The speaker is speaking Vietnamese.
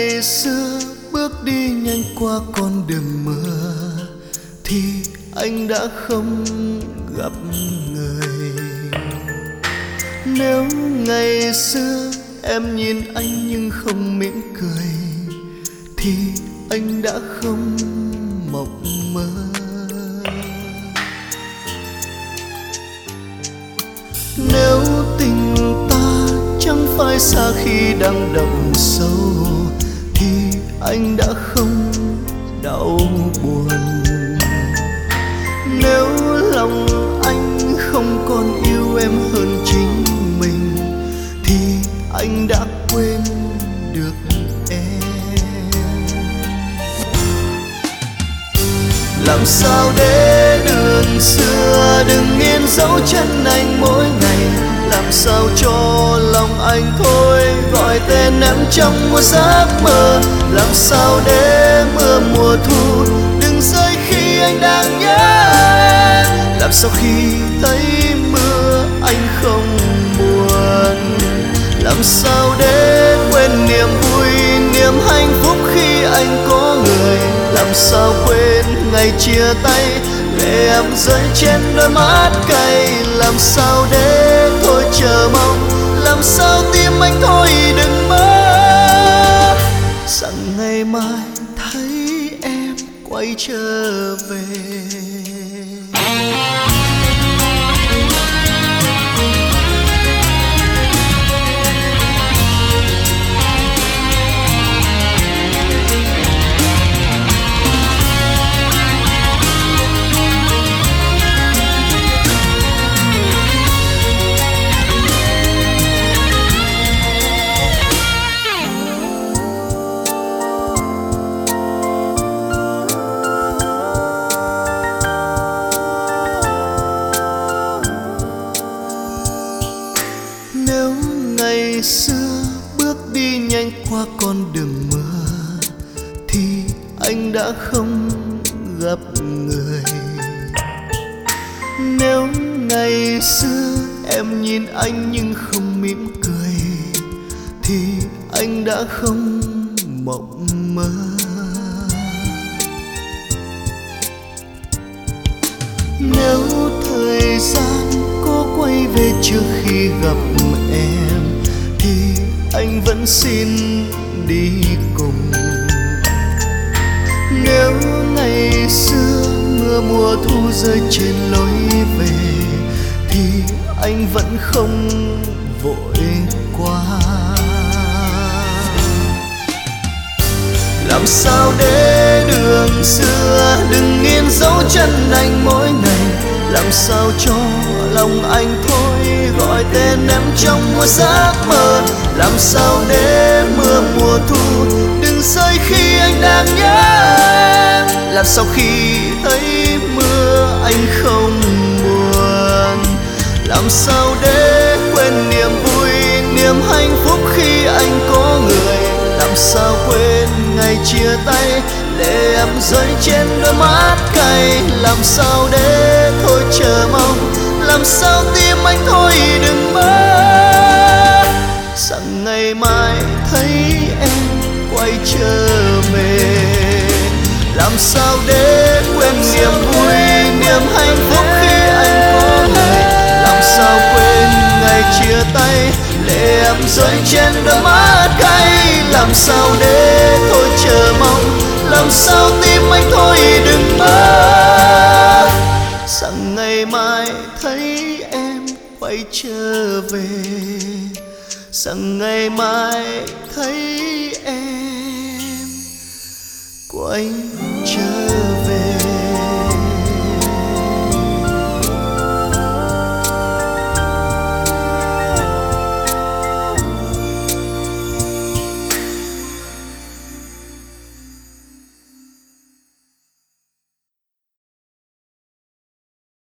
ngày xưa bước đi nhanh qua con đường mưa thì anh đã không gặp người. Nếu ngày xưa em nhìn anh nhưng không mỉm cười thì anh đã không mộng mơ. Nếu tình ta chẳng phải xa khi đang đậm sâu thì anh đã không đau buồn. Nếu lòng anh không còn yêu em hơn chính mình thì anh đã quên được em. Làm sao để đường xưa đừng in dấu chân anh mỗi ngày? Làm sao cho lòng anh thôi gọi tên em trong một giấc mơ? Làm sao để mưa mùa thu đừng rơi khi anh đang nhớ em? Làm sao khi thấy mưa anh không buồn? Làm sao để quên niềm vui, niềm hạnh phúc khi anh có người? Làm sao quên ngày chia tay, lệ em rơi trên đôi mắt cay? Làm sao để thôi chờ mong? Làm sao tim anh thôi đừng mơ rằng ngày mai thấy em quay trở về. Nếu ngày xưa bước đi nhanh qua con đường mưa thì anh đã không gặp người. Nếu ngày xưa em nhìn anh nhưng không mỉm cười thì anh đã không mộng mơ. Nếu thời gian có quay về trước khi gặp em thì anh vẫn xin đi cùng. Nếu ngày xưa mưa mùa thu rơi trên lối về thì anh vẫn không vội qua. Làm sao để đường xưa đừng in dấu chân anh mỗi ngày? Làm sao cho lòng anh thôi gọi tên em trong một giấc mơ? Làm sao để mưa mùa thu đừng rơi khi anh đang nhớ em? Làm sao khi thấy mưa anh không buồn? Làm sao để quên niềm vui, niềm hạnh phúc khi anh có người? Làm sao quên ngày chia tay, lệ em rơi trên đôi mắt cay? Làm sao để thôi chờ mong? Làm sao tim anh thôi đừng mơ rằng ngày mai thấy em quay trở về? Làm sao để quên niềm vui, niềm hạnh phúc khi anh có người? Làm sao quên ngày chia tay, lệ em rơi trên đôi mắt cay? Làm sao để thôi chờ mong? Làm sao tim anh thôi đừng mơ rằng ngày mai thấy em quay trở về? Rằng ngày mai thấy em quay